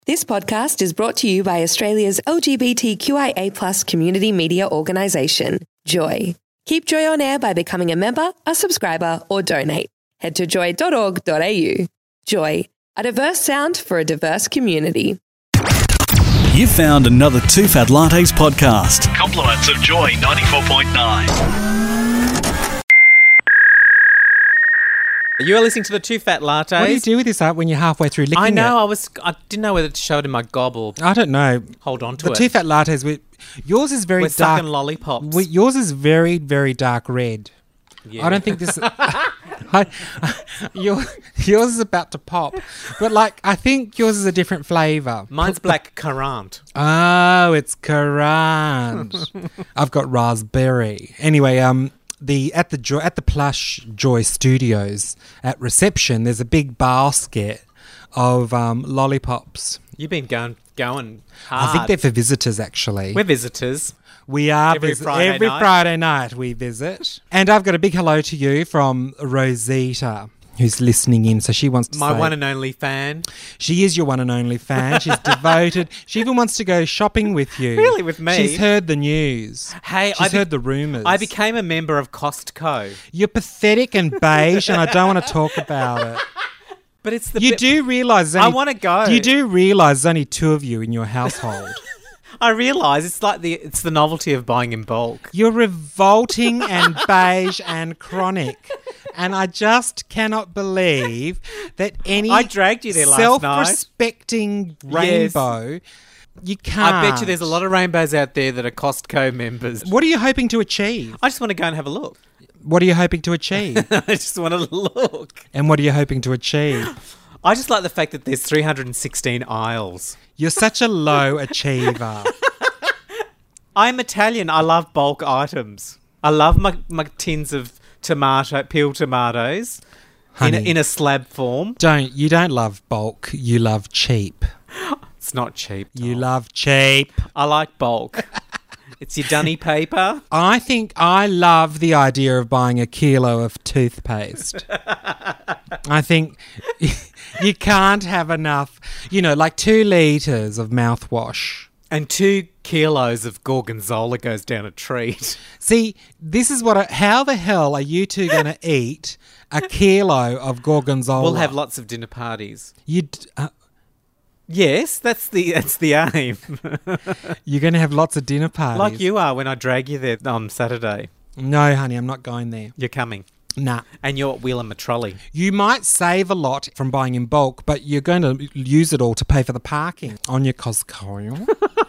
This podcast is brought to you by Australia's LGBTQIA+ community media organisation, Joy. Keep Joy on air by becoming a member, a subscriber, or donate. Head to joy.org.au. Joy, a diverse sound for a diverse community. You found another Two Fat Lattes podcast. Compliments of Joy 94.9. You are listening to the Two Fat Lattes. What do you do with this when you're halfway through licking it? I know. I didn't know whether to show it in my gobble. I don't know. Hold on to the it. Two Fat Lattes. Yours is very We're dark. sucking lollipops. Yours is very, very dark red. Yeah. I don't think this. Yours is about to pop, but I think yours is a different flavour. Mine's black currant. Oh, it's currant. I've got raspberry. Anyway, at the Plush Joy Studios at reception, there's a big basket of lollipops. You've been going hard. I think they're for visitors, actually. We're visitors. We are every Friday night we visit. And I've got a big hello to you from Rosita, who's listening in. So she wants to My say, one and only fan. She is your one and only fan. She's devoted. She even wants to go shopping with you. Really, with me? She's heard the news. Hey, she's heard the rumours. I became a member of Costco. You're pathetic and beige, and I don't want to talk about it. But it's the You do realise... I want to go. You do realise there's only two of you in your household. I realise it's the novelty of buying in bulk. You're revolting and beige and chronic. And I just cannot believe that any I dragged you there last night. Self-respecting rainbow, you can't. I bet you there's a lot of rainbows out there that are Costco members. What are you hoping to achieve? I just want to go and have a look. What are you hoping to achieve? I just want to look. And what are you hoping to achieve? I just like the fact that there's 316 aisles. You're such a low achiever. I'm Italian. I love bulk items. I love my tins of peeled tomatoes. Honey, in a slab form. You don't love bulk. You love cheap. It's not cheap. You love cheap. I like bulk. It's your dunny paper. I think I love the idea of buying a kilo of toothpaste. I think you can't have enough, 2 litres of mouthwash. And 2 kilos of gorgonzola goes down a treat. See, this is how the hell are you two going to eat a kilo of gorgonzola? We'll have lots of dinner parties. Yes, that's the aim. You're going to have lots of dinner parties. Like you are when I drag you there on Saturday. No, honey, I'm not going there. You're coming. Nah. And you're wheeling my trolley. You might save a lot from buying in bulk, but you're going to use it all to pay for the parking on your Costco.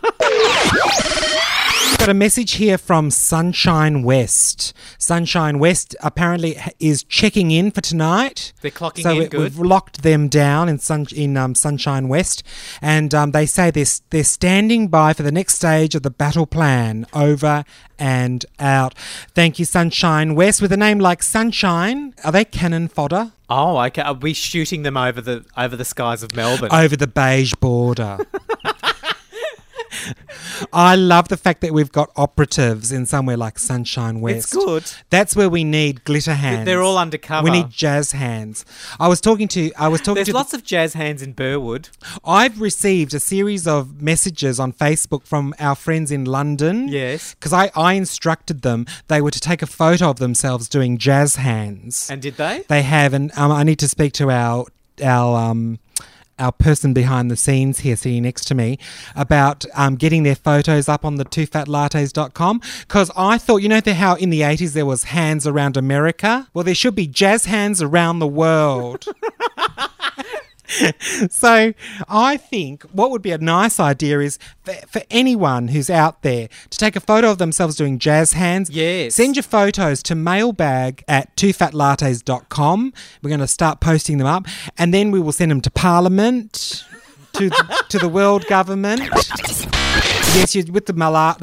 Got a message here from Sunshine West. Sunshine West apparently is checking in for tonight. They're clocking in good. We've locked them down in Sunshine West, and they say they're standing by for the next stage of the battle plan. Over and out. Thank you, Sunshine West. With a name like Sunshine, are they cannon fodder? Oh, okay. Are we shooting them over the skies of Melbourne? Over the beige border. I love the fact that we've got operatives in somewhere like Sunshine West. It's good. That's where we need glitter hands. They're all undercover. We need jazz hands. There's lots of jazz hands in Burwood. I've received a series of messages on Facebook from our friends in London. Yes. Because I instructed them, they were to take a photo of themselves doing jazz hands. And did they? They have, and I need to speak to our person behind the scenes here sitting next to me about getting their photos up on the twofatlattes.com, because I thought, how in the 80s there was hands around America? Well, there should be jazz hands around the world. So I think what would be a nice idea is for anyone who's out there to take a photo of themselves doing jazz hands. Yes. Send your photos to mailbag@twofatlattes.com. We're going to start posting them up, and then we will send them to Parliament, to the world government. Yes, you're with the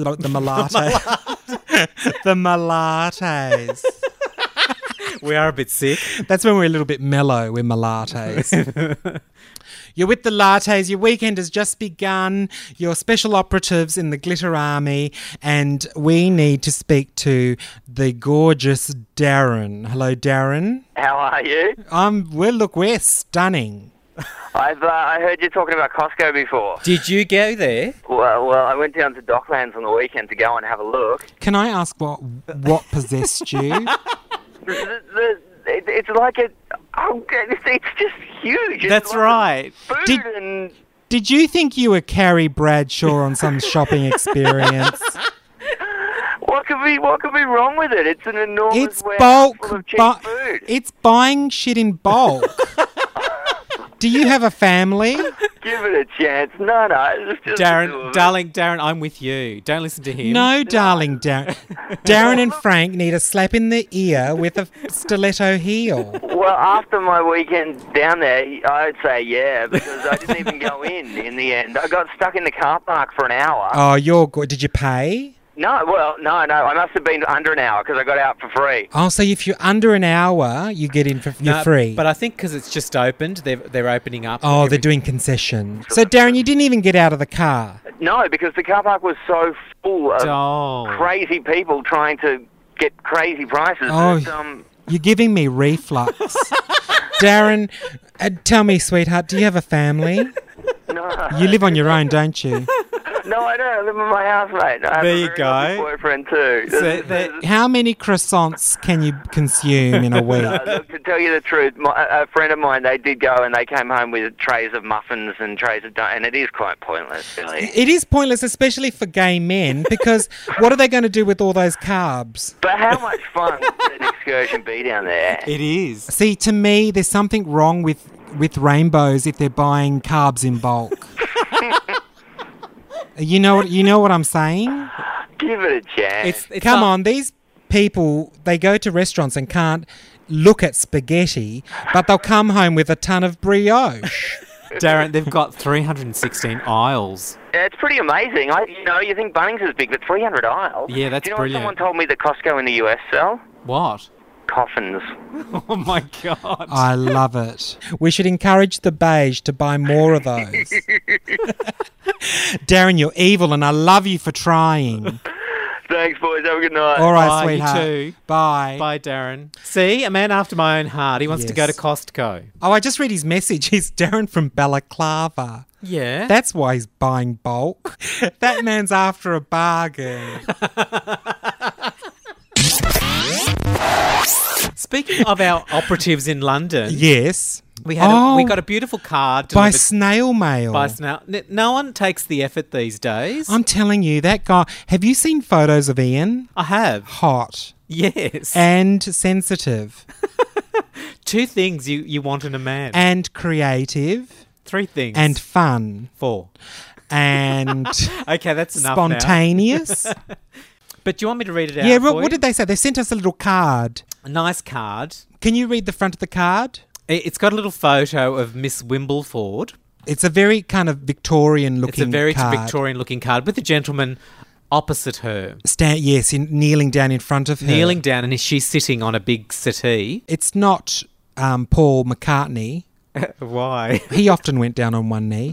malates. We are a bit sick. That's when we're a little bit mellow. We're malates. You're with the lattes. Your weekend has just begun. You're special operatives in the Glitter Army. And we need to speak to the gorgeous Darren. Hello, Darren. How are you? We're stunning. I heard you talking about Costco before. Did you go there? Well, I went down to Docklands on the weekend to go and have a look. Can I ask what possessed you? It's like it's just huge. It's That's like right. Food and... Did you think you were Carrie Bradshaw on some shopping experience? What could be wrong with it? It's an enormous It's warehouse bulk. full of cheap food. It's buying shit in bulk. Do you have a family? Give it a chance. No, it's just Darling, I'm with you. Don't listen to him. No, darling, Darren. Darren and Frank need a slap in the ear with a stiletto heel. Well, after my weekend down there, I'd say yeah, because I didn't even go in the end. I got stuck in the car park for an hour. Oh, you're good. Did you pay? No. I must have been under an hour because I got out for free. Oh, so if you're under an hour, you get in for you're free. But I think because it's just opened, they're opening up. Oh, they're doing concession. So, Darren, you didn't even get out of the car. No, because the car park was so full of Oh. crazy people trying to get crazy prices. Oh, that, you're giving me reflux. Darren, tell me, sweetheart, do you have a family? no. You live on your own, don't you? No, I don't. I live with my housemate. I have There a you very go. lovely boyfriend too. So How many croissants can you consume in a week? Look, to tell you the truth, a friend of mine, they did go and they came home with trays of muffins and trays of and it is quite pointless, really. It is pointless, especially for gay men, because what are they going to do with all those carbs? But how much fun would an excursion be down there? it is. See, to me, there's something wrong with rainbows if they're buying carbs in bulk. You know what I'm saying? Give it a chance. It's Come not- on, these people, they go to restaurants and can't look at spaghetti, but they'll come home with a ton of brioche. Darren, they've got 316 aisles. Yeah, it's pretty amazing. You think Bunnings is big, but 300 aisles? Yeah, that's Do you know brilliant. what someone told me that Costco in the US sell? What? Coffins. Oh my God. I love it. We should encourage the beige to buy more of those. Darren, you're evil and I love you for trying. Thanks, boys. Have a good night. All right, Bye, you sweetheart. too. Bye. Bye, Darren. See, a man after my own heart. He wants to go to Yes. Costco. Oh, I just read his message. He's Darren from Balaclava. Yeah. That's why he's buying bulk. That man's after a bargain. Speaking of our operatives in London, Yes. we got a beautiful card By delivered snail mail. by snail. No one takes the effort these days. I'm telling you, that guy. Have you seen photos of Ian? I have. Hot Yes. and sensitive Two things you want in a man. and creative Three things. and fun 4. and Okay, that's enough now. spontaneous. But do you want me to read it out? Yeah, for what you? did they say? They sent us a little card. A nice card. Can you read the front of the card? It's got a little photo of Miss Wimbleford. It's a very kind of Victorian-looking It's a very card. Victorian-looking card with a gentleman opposite her, Yes, kneeling down in front of her. kneeling down, and she's sitting on a big settee. It's not Paul McCartney. Why? He often went down on one knee.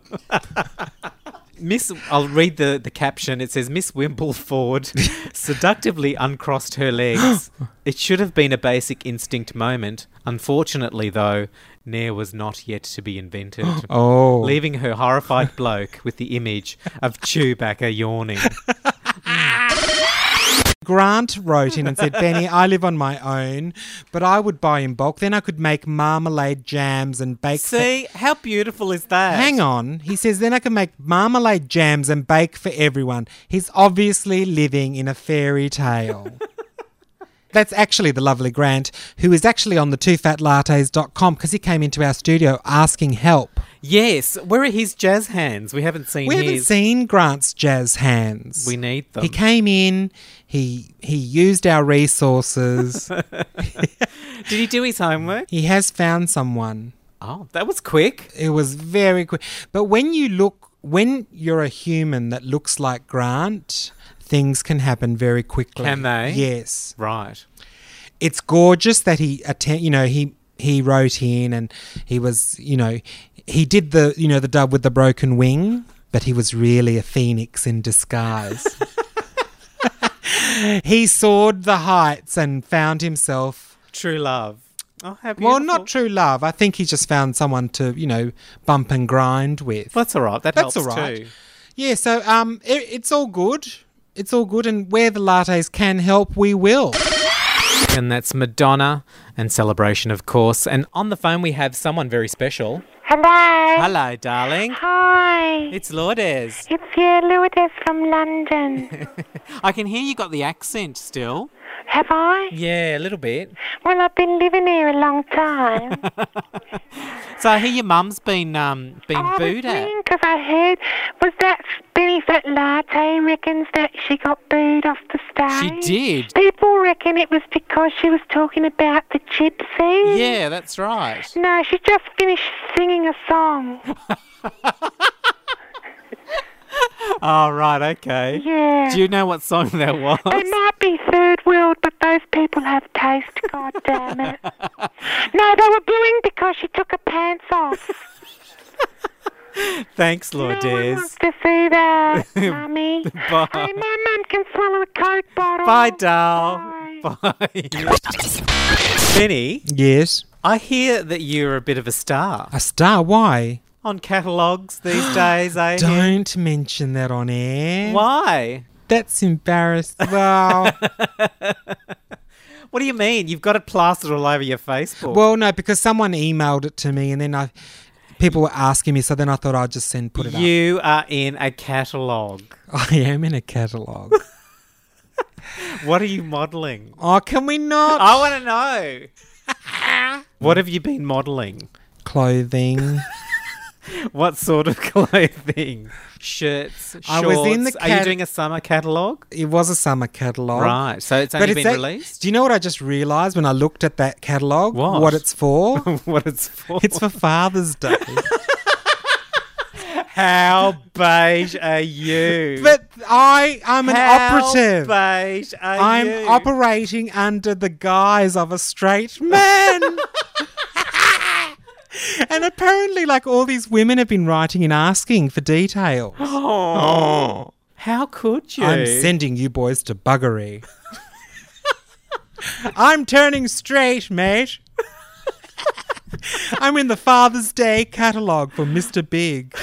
I'll read the caption. It says, Miss Wimbleford seductively uncrossed her legs. It should have been a basic instinct moment. Unfortunately, though, ne'er was not yet to be invented. Oh. Leaving her horrified bloke with the image of Chewbacca yawning. Grant wrote in and said, Benny, I live on my own, but I would buy in bulk. Then I could make marmalade jams and bake. See, how beautiful is that? Hang on. He says, then I can make marmalade jams and bake for everyone. He's obviously living in a fairy tale. That's actually the lovely Grant, who is actually on the twofatlattes.com because he came into our studio asking help. Yes, where are his jazz hands? We haven't seen We his. haven't seen Grant's jazz hands. We need them. He came in, he used our resources. Did he do his homework? He has found someone. Oh, that was quick. It was very quick. But when you're a human that looks like Grant, things can happen very quickly. Can they? Yes. Right. It's gorgeous that he wrote in and he was, he did the dove with the broken wing, but he was really a phoenix in disguise. He soared the heights and found himself True love. Oh, how Well, beautiful. not true love. I think he just found someone to, bump and grind with. That's all right. That That's helps all right. too. Yeah, so it's all good. It's all good, and where the lattes can help, we will. And that's Madonna and Celebration, of course. And on the phone, we have someone very special. Hello. Hello, darling. Hi. It's Lourdes. It's Lourdes from London. I can hear you got the accent still. Have I? Yeah, a little bit. Well, I've been living here a long time. So I hear your mum's been booed at. Because I heard, was that Benny Fat Latte reckons that she got booed off the stage? She did. People reckon it was because she was talking about the gypsies. Yeah, that's right. No, she just finished singing a song. Oh, right, okay. Yeah. Do you know what song that was? It might be third world, but those people have taste, God damn it. No, they were booing because she took her pants off. Thanks, No one Lourdes. wants to see that, Mummy. Bye. Hey, my mum can swallow a Coke bottle. Bye, doll. Bye. Bye. Benny, Yes. I hear that you're a bit of a star A star? Why? on catalogues these days, eh? Don't mention that on air. Why? That's embarrassing. Well, What do you mean? You've got it plastered all over your Facebook. well, no, because someone emailed it to me, and then people were asking me, so then I thought I'd just put it up. You are in a catalogue. I am in a catalogue. What are you modelling? Oh, can we not? I want to know. What have you been modelling? Clothing. What sort of clothing? Shirts, shorts? I was in the Are you cat- doing a summer catalogue? It was a summer catalogue. Right, so it's only been that- released? Do you know what I just realised when I looked at that catalogue? What? it's for? What it's for? It's for Father's Day. How beige are you? But I'm an operative. How beige are I'm you? operating under the guise of a straight man. And apparently, all these women have been writing and asking for details. Oh. How could you? I'm sending you boys to buggery. I'm turning straight, mate. I'm in the Father's Day catalogue for Mr. Big.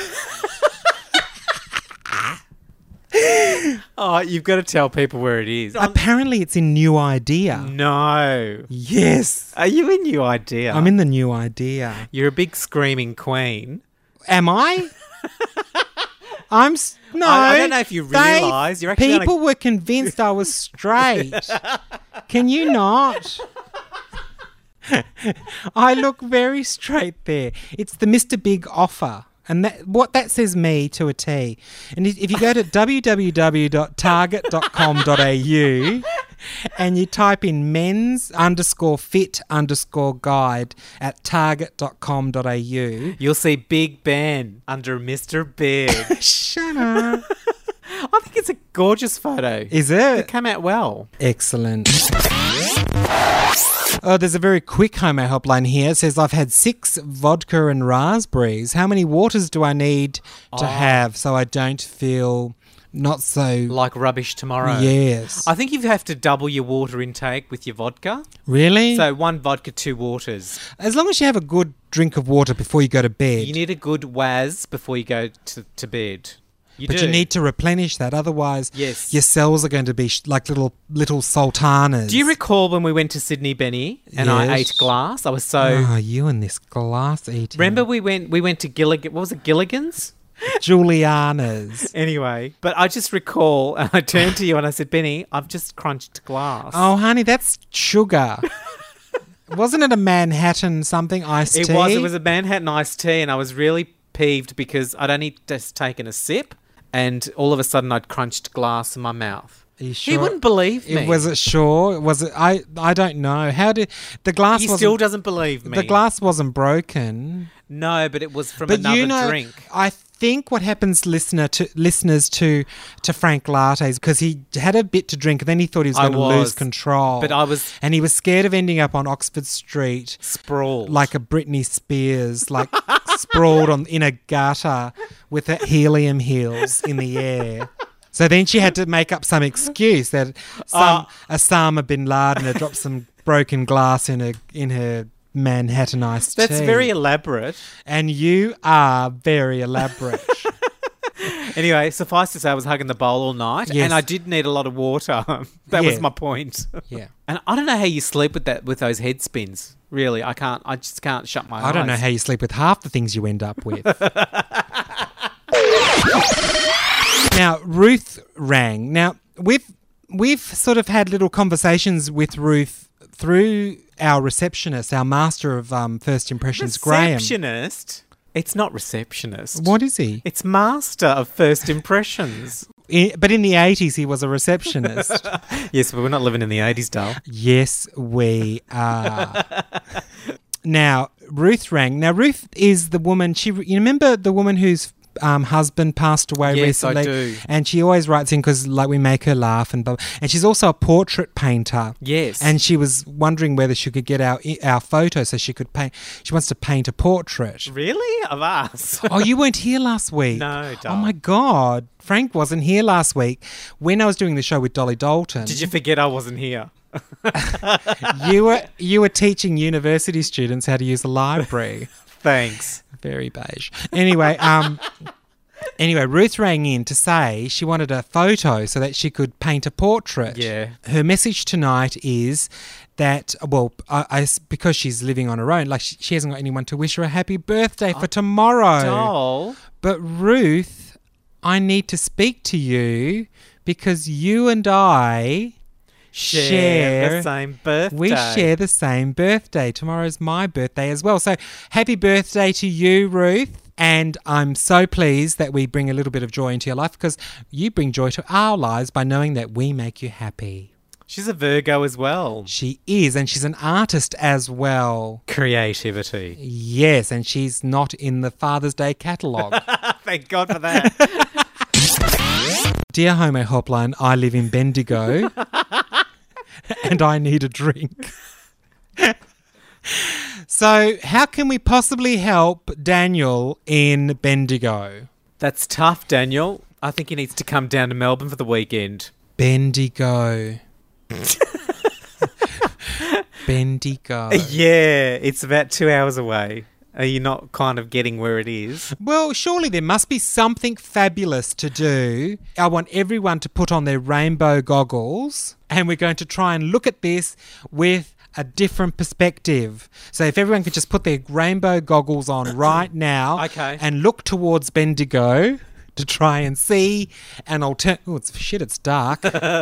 Oh, you've got to tell people where it is. Apparently, it's in New Idea. No. Yes. Are you in New Idea? I'm in the New Idea. You're a big screaming queen. Am I? No. I don't know if you realise you're actually on a- People were convinced I was straight. Can you not? I look very straight there. It's the Mr. Big offer. And what that says me to a T. And if you go to www.target.com.au and you type in men's_fit_guide at target.com.au. You'll see Big Ben under Mr. Big. Shut up. I think it's a gorgeous photo. Is it? It came out well. Excellent. Oh, there's a very quick Homo helpline here. It says, I've had 6 vodka and raspberries. How many waters do I need to have so I don't feel not so... Like rubbish tomorrow. Yes. I think you have to double your water intake with your vodka. Really? So 1 vodka, 2 waters. As long as you have a good drink of water before you go to bed. You need a good waz before you go to bed. You need to replenish that. Otherwise, Yes. your cells are going to be like little sultanas. Do you recall when we went to Sydney, Benny, and I Yes. ate glass? I was so... Oh, you and this glass eating. Remember we went to Gilligan... What was it, Gilligan's? Juliana's. Anyway, but I just recall, and I turned to you and I said, Benny, I've just crunched glass. Oh, honey, that's sugar. Wasn't it a Manhattan something iced tea? It was a Manhattan iced tea, and I was really peeved because I'd only just taken a sip, and all of a sudden I'd crunched glass in my mouth. Are you He sure? wouldn't believe me. Was it sure? Was it? I don't know. How did the glass? He wasn't, still doesn't believe me. The glass wasn't broken. No, but it was from But another drink. I think what happens, listeners to Frank Lattes, because he had a bit to drink and then he thought he was going to lose control. But and he was scared of ending up on Oxford Street, sprawled like a Britney Spears, like sprawled in a gutter with her helium heels in the air. So then she had to make up some excuse that Osama bin Laden had dropped some broken glass in her Manhattan iced tea. That's very elaborate. And you are very elaborate. Anyway, suffice to say, I was hugging the bowl all night, Yes. and I did need a lot of water. That was Yeah. my point. Yeah. And I don't know how you sleep with those head spins. Really, I can't. I just can't shut my eyes. I don't know how you sleep with half the things you end up with. Now, Ruth rang. Now, we've sort of had little conversations with Ruth through our receptionist, our master of first impressions, Graham. Receptionist? It's not receptionist. What is he? It's master of first impressions. But in the 80s, he was a receptionist. Yes, but we're not living in the 80s, Dale. Yes, we are. Now, Ruth rang. Now, Ruth is the woman, you remember the woman whose husband passed away Yes, I recently? do. And she always writes in because, like, we make her laugh. And she's also a portrait painter. Yes. And she was wondering whether she could get our photo so she could paint. She wants to paint a portrait. Really? Of us? Oh, you weren't here last week? No, Oh, Dal. my God. Frank wasn't here last week when I was doing the show with Dolly Dalton. Did you forget I wasn't here? You were teaching university students how to use a library. Thanks. Very beige. Anyway, Ruth rang in to say she wanted a photo so that she could paint a portrait. Yeah. Her message tonight is that, because she's living on her own, like she hasn't got anyone to wish her a happy birthday for tomorrow. Doll. But Ruth, I need to speak to you because you and I Share the same birthday. We share the same birthday. Tomorrow's my birthday as well. So happy birthday to you, Ruth. And I'm so pleased that we bring a little bit of joy into your life because you bring joy to our lives by knowing that we make you happy. She's a Virgo as well. She is, and she's an artist as well. Creativity. Yes, and she's not in the Father's Day catalogue. Thank God for that. Dear Homo Hotline, I live in Bendigo and I need a drink. So how can we possibly help Daniel in Bendigo? That's tough, Daniel. I think he needs to come down to Melbourne for the weekend. Bendigo. Bendigo. Yeah, it's about 2 hours away. Are you not kind of getting where it is? Well, surely there must be something fabulous to do. I want everyone to put on their rainbow goggles and we're going to try and look at this with a different perspective. So if everyone could just put their rainbow goggles on right now and look towards Bendigo to try and see an alternative. Oh, it's dark.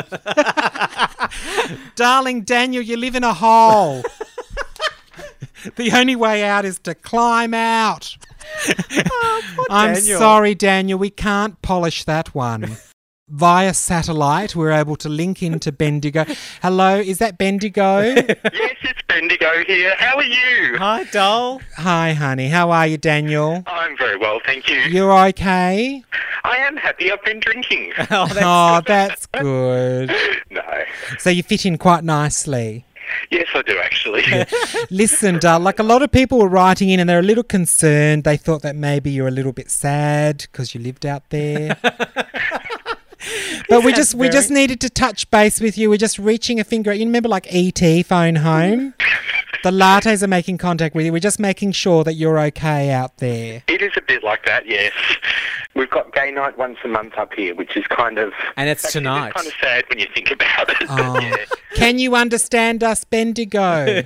Darling Daniel, you live in a hole. The only way out is to climb out. I'm Daniel. sorry, Daniel, we can't polish that one. Via satellite, we're able to link into Bendigo. Hello, is that Bendigo? Yes, it's Bendigo here. How are you? Hi, doll. Hi, honey. How are you, Daniel? I'm very well, thank you. You're okay? I am happy. I've been drinking. Oh, that's good. No. So you fit in quite nicely. Yes, I do, actually. Listen, like a lot of people were writing in and they're a little concerned. They thought that maybe you're a little bit sad because you lived out there. But we just needed to touch base with you. We're just reaching a finger at you. Remember like E.T. Phone Home? The lattes are making contact with you. We're just making sure that you're okay out there. It is a bit like that, yes. We've got gay night once a month up here, which is kind of... And it's actually, tonight. It's kind of sad when you think about it. Oh. Yeah. Can you understand us, Bendigo?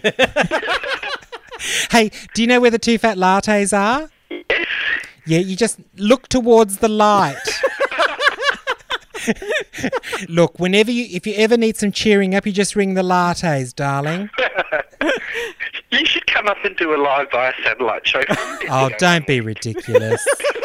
Hey, do you know where the two fat lattes are? Yes. Yeah, you just look towards the light. Look, if you ever need some cheering up, you just ring the lattes, darling. You should come up and do a live via satellite show. Oh, don't be ridiculous.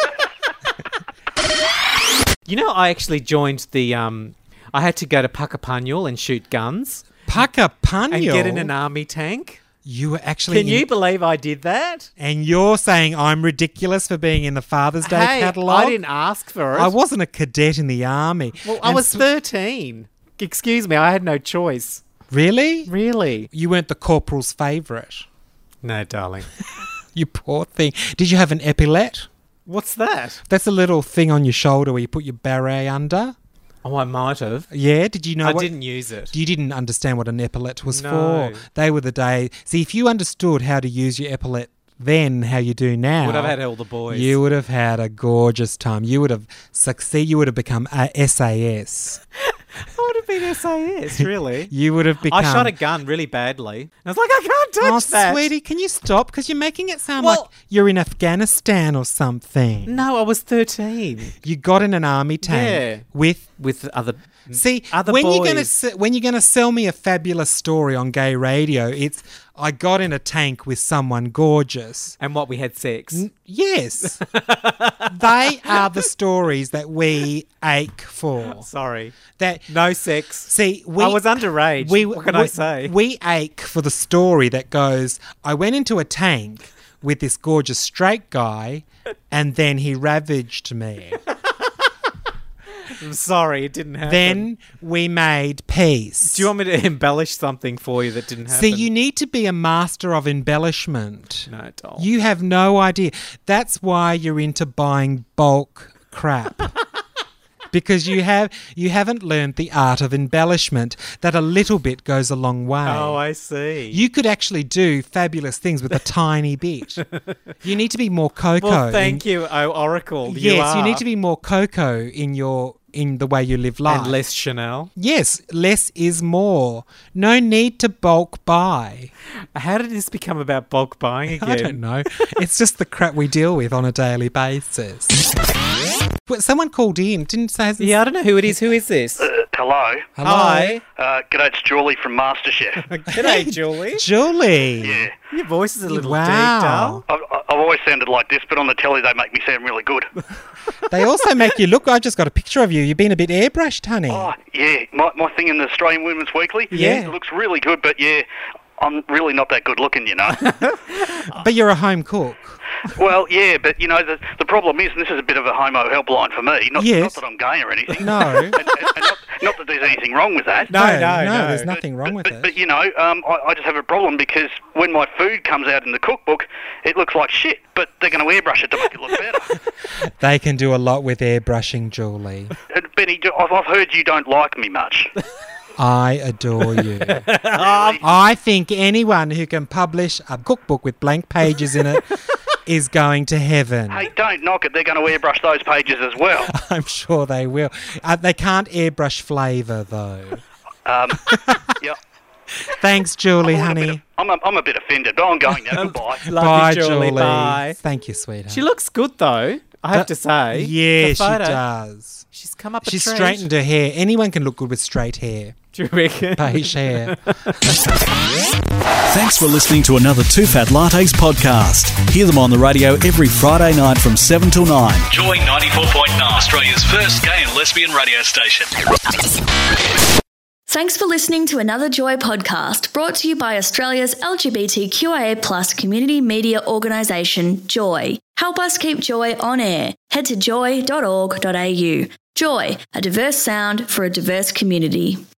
You know, I actually joined the... I had to go to Puckapunyal and shoot guns. Puckapunyal? And get in an army tank. You were actually... Can you believe I did that? And you're saying I'm ridiculous for being in the Father's Day Hey, catalogue? I didn't ask for it. I wasn't a cadet in the army. Well, I was 13. Excuse me, I had no choice. Really? Really? You weren't the corporal's favourite. No, darling. You poor thing. Did you have an epaulette? What's that? That's a little thing on your shoulder where you put your beret under. Oh, I might have. Yeah, did you know I what? didn't use it. You didn't understand what an epaulette was No. for. They were the day. See, if you understood how to use your epaulette then how you do now, Would have had all the boys. you would have had a gorgeous time. You would have succeeded. You would have become a SAS. I would have been SAS, really. You would have become... I shot a gun really badly. I was like, I can't touch that. sweetie, can you stop? Because you're making it sound Well- like you're in Afghanistan or something. No, I was 13. You got in an army tank Yeah. with Other See, other when boys. you're gonna sell me a fabulous story on gay radio, it's I got in a tank with someone gorgeous. And what, we had sex? Yes, they are the stories that we ache for. Sorry. That No sex. see, I was underage. What can I say? We ache for the story that goes. I went into a tank with this gorgeous straight guy, and then he ravaged me. I'm sorry, it didn't happen. Then we made peace. Do you want me to embellish something for you that didn't happen? See, you need to be a master of embellishment. No, doll. You have no idea. That's why you're into buying bulk crap. Because you haven't learned the art of embellishment, that a little bit goes a long way. Oh, I see. You could actually do fabulous things with a tiny bit. You need to be more Coco. Well, thank you, oh Oracle. Yes, you are. need to be more Coco in the way you live life. And less Chanel. Yes, less is more. No need to bulk buy. How did this become about bulk buying again? I don't know. It's just the crap we deal with on a daily basis. But someone called in, didn't say... Yeah, I don't know who it is. Who is this? Hello. Hello? Hi. G'day, it's Julie from MasterChef. G'day, Julie. Julie. Yeah. Your voice is a little Wow. deep, doll. I've always sounded like this, but on the telly they make me sound really good. They also make you look... I just got a picture of you. You've been a bit airbrushed, honey. Oh, yeah. My thing in the Australian Women's Weekly. Yeah. It looks really good, but yeah, I'm really not that good looking, you know. But you're a home cook. Well, yeah, but, you know, the problem is, and this is a bit of a homo helpline for me, not Yes. that I'm gay or anything. No. And not that there's anything wrong with that. No, there's nothing wrong with it. But you know, I just have a problem because when my food comes out in the cookbook, it looks like shit, but they're going to airbrush it to make it look better. They can do a lot with airbrushing, Julie. And Benny, I've heard you don't like me much. I adore you. I think anyone who can publish a cookbook with blank pages in it is going to heaven. Hey, don't knock it. They're going to airbrush those pages as well. I'm sure they will. They can't airbrush flavour, though. Yeah. Thanks, Julie, honey. I'm a bit offended, but I'm going now. Goodbye. Love Bye, you, Julie. Bye. Thank you, sweetheart. She looks good, though, I have to say. Yeah, The she photo, does. She's come up a She's treat. straightened her hair. Anyone can look good with straight hair. Do you reckon? Beige hair. Thanks for listening to another Two Fat Lattes podcast. Hear them on the radio every Friday night from 7 till 9. Joy 94.9, Australia's first gay and lesbian radio station. Thanks for listening to another Joy podcast brought to you by Australia's LGBTQIA+ community media organisation, Joy. Help us keep Joy on air. Head to joy.org.au. Joy, a diverse sound for a diverse community.